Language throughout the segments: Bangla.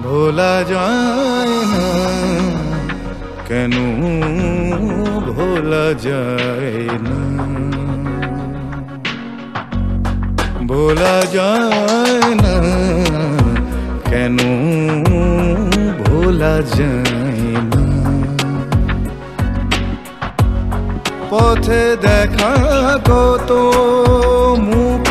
ভোলা যায় না কেন, ভোলা যায় না, ভোলা যায় না কেন, ভোলা যায় না। পথে দেখা কত মুখ,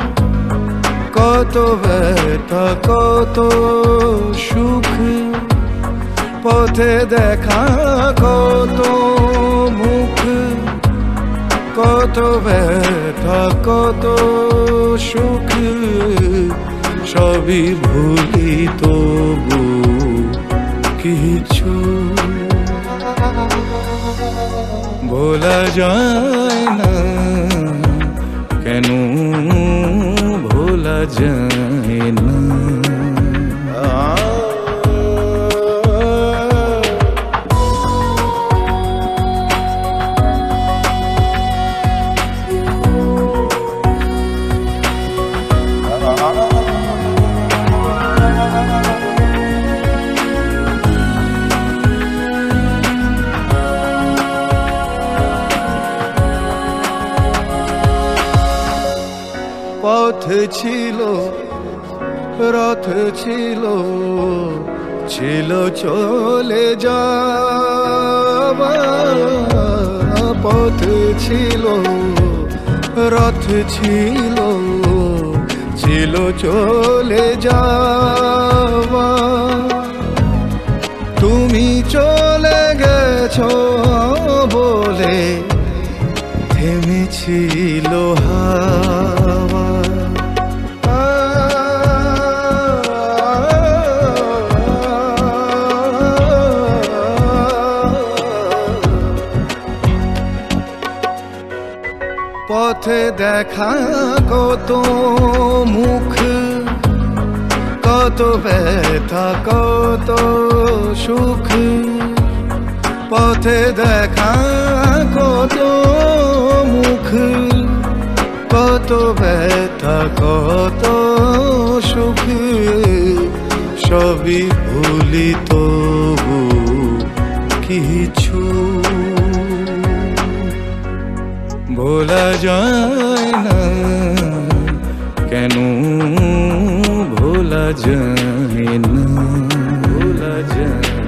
কত ব্যথা কত সুখ, পথে দেখা কত মুখ, কত ব্যথা কত সুখ, সবই ভুলি তবু কিছু ভোলা যায় না কেন, ভোলা যায় না। পথ ছিল, রথ ছিল, ছিল চলে যাওয়া। পথ ছিল, রথ ছিল, ছিল চলে যাওয়া। তুমি চলে গেছো বলে থেমেছিল হাওয়া। পথে দেখা কত মুখ, কত ব্যথা কত সুখ, পথে দেখা কত মুখ, কত ব্যথা কত সুখ, সবই ভুলি তবু কিছু ভোলা যায় না কেন, ভোলা যায় না, ভোলা যায় না।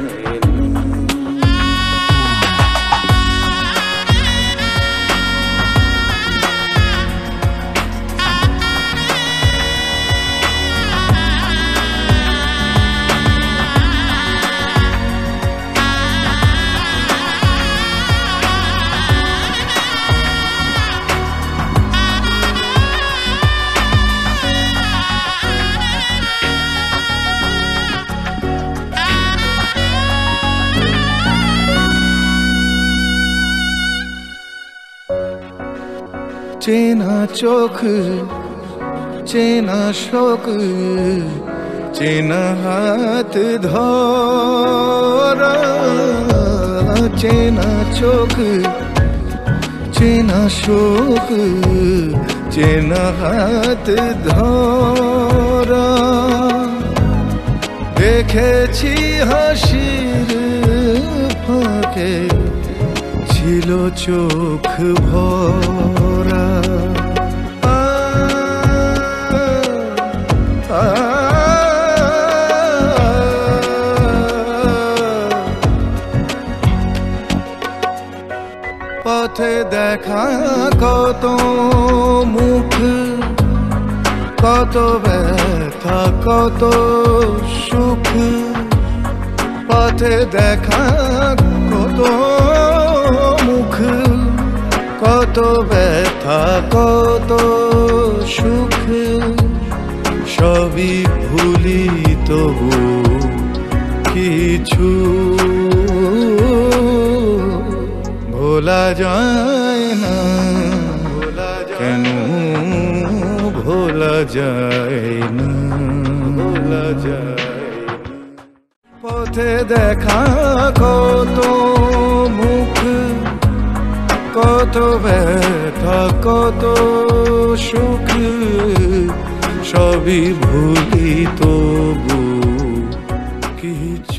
চেনা চোখ, চেনা শোক, চেনা হাত ধরা। চেনা চোখ, চেনা শোক, চেনা হাত ধরা। দেখেছি হাসির ফাঁকে ছিল চোখ ভরা। পথে দেখা কত মুখ, কত ব্যথা কত সুখ, পথে দেখা কত মুখ, কত ব্যথা কত সুখ, সবই ভুলি তবু কিছু ভোলা যায় না কেন, ভোলা যায় না, ভোলা যায়। পথে দেখা কত মুখ, কত ব্যথা কত সুখ, সবই ভুলি তবু की